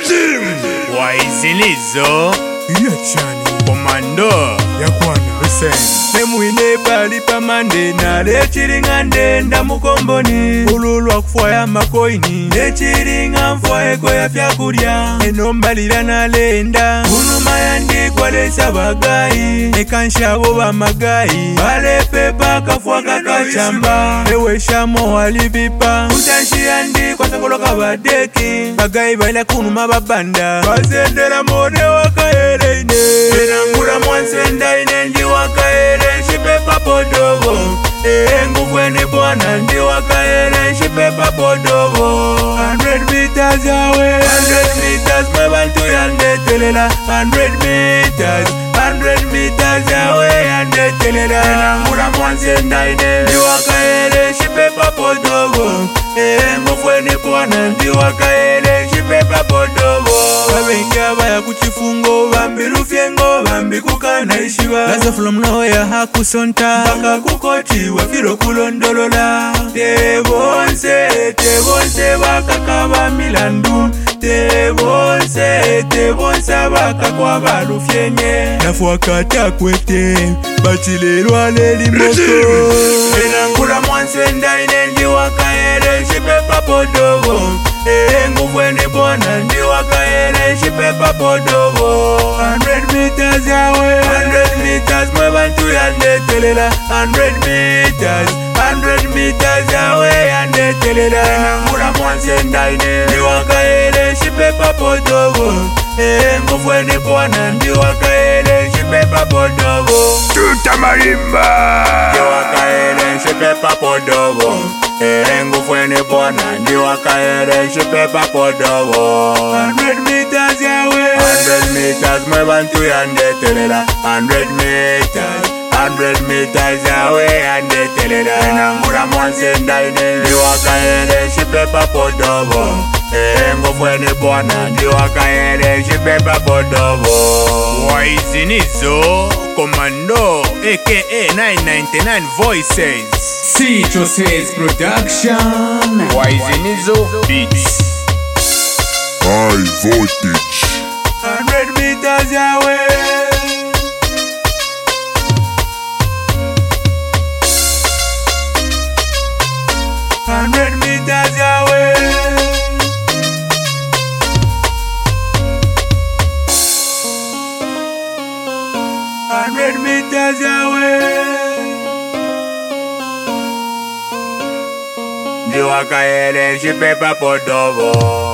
Waizinizo Yachani Komando Yakwana Hussein Nemuine bali pamande nale chiringande ndamukomboni ululwa kufwaya makoini nechiringa mfwaye kwa fyakurya enombalira nalenda unuma yandikwa lesa bagayi ekanshabo bamagayi balepe pakafwa kakachamba eweshamo walibipa utanshi yandikwa sangoloka badeki bagayi baila kunuma babanda bazendera mone wakayereine enangura mwansenda inendi wakaere shipepa podogo nguvweni bwana ndi wakaere shipepa podogo 100 meters away 100 meters mabantu yandetelela 100 meters 100 meters away yandetelela enangura mwansenda inendi wakaere shipepa podogo nguvweni bwana ndi wakaere shipepa podogo babenga baya kuchifungo bambirufyengo bambikukana ishiba laza from nowhere hakusonta baka kukoti wafiro kulondolola tebonse bakakaba milandu tebonse bakakwa barufyenye nafuakata kwete bachilelwa lelimoko enangula mwansenda inendi wakaere shipepa podogo nguvweni bona ndi wakaere shipepa podogo 100 meters away 100 meters mabantu yandetelela 100 meters away yandetelela enangula mwansenda inendi wakaere shipepa podogo nguvweni bona ndi wakaere shipepa podogo tutamarimba ndi wakaere shipepa podogo nguvweni bona ndi wakaere shipepa podogo 100 meters away 100 meters mabantu yandetelela 100 meters away yandetelela enangula mwansenda inendi wakaere shipepa podogo nguvweni bona ndi wakaere shipepa podogo Waizinizo Komando aka 999 Voices Cicho Says Production Waizinizo Beats High voltage 100 meters away 100 meters away 100 meters away ndi wakaere shipepa podogo